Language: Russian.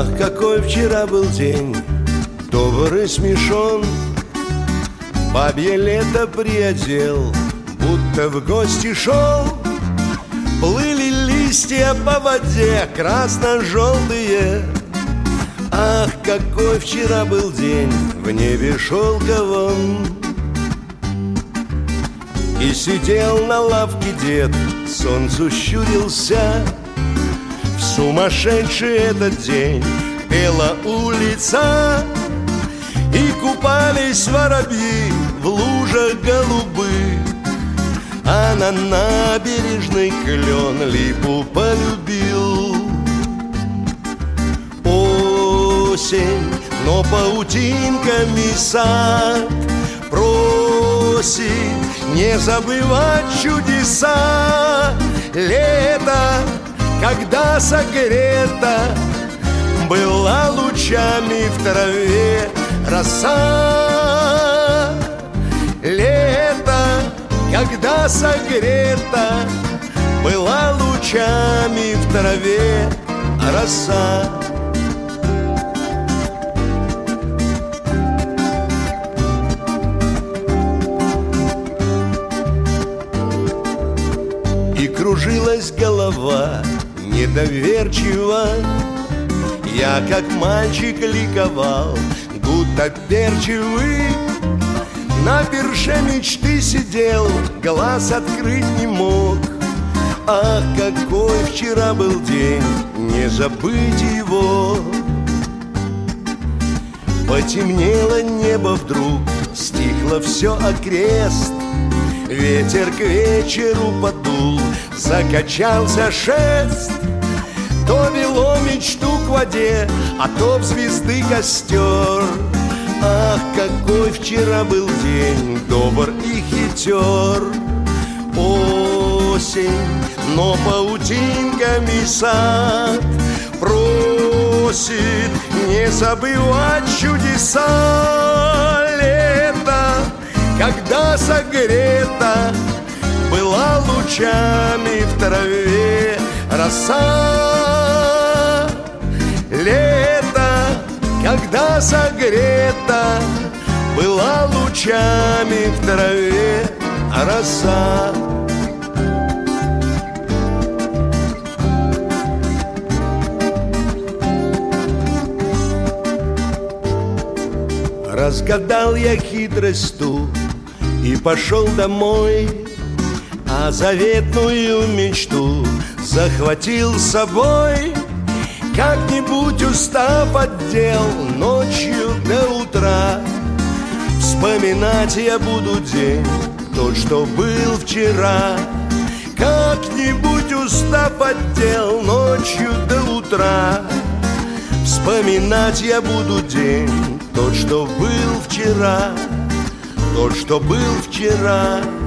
Ах, какой вчера был день, добрый, смешон. Бабье лето приодел, будто в гости шел. Плыли листья по воде, красно-желтые. Ах, какой вчера был день, в небе шелковом. И сидел на лавке дед, солнцу щурился. В сумасшедший этот день пела улица, и купались воробьи в лужах голубых. А на набережной клен липу полюбил. Осень, но паутинками сад просит не забывать чудеса. Лето, когда согрето, была лучами в траве роса. Лето, когда согрето, была лучами в траве роса. И кружилась голова недоверчиво. Я, как мальчик, ликовал, гуттаперчивый. На перше мечты сидел, глаз открыть не мог. Ах, какой вчера был день, не забыть его. Потемнело небо вдруг, стихло все окрест. Ветер к вечеру подул, закачался шест. То вело мечту к воде, а то в звезды костер. Ах, какой вчера был день, добр и хитер. Осень, но паутинками сад просит не забывать чудеса. Лето, когда согрето, была лучами в траве роса. Лето, когда согрето, была лучами в траве роса. Разгадал я хитрость ту и пошел домой, а заветную мечту захватил с собой. Как-нибудь устав от дел, ночью до утра вспоминать я буду день, тот, что был вчера. Как-нибудь устав от дел, ночью до утра вспоминать я буду день, тот, что был вчера, тот, что был вчера.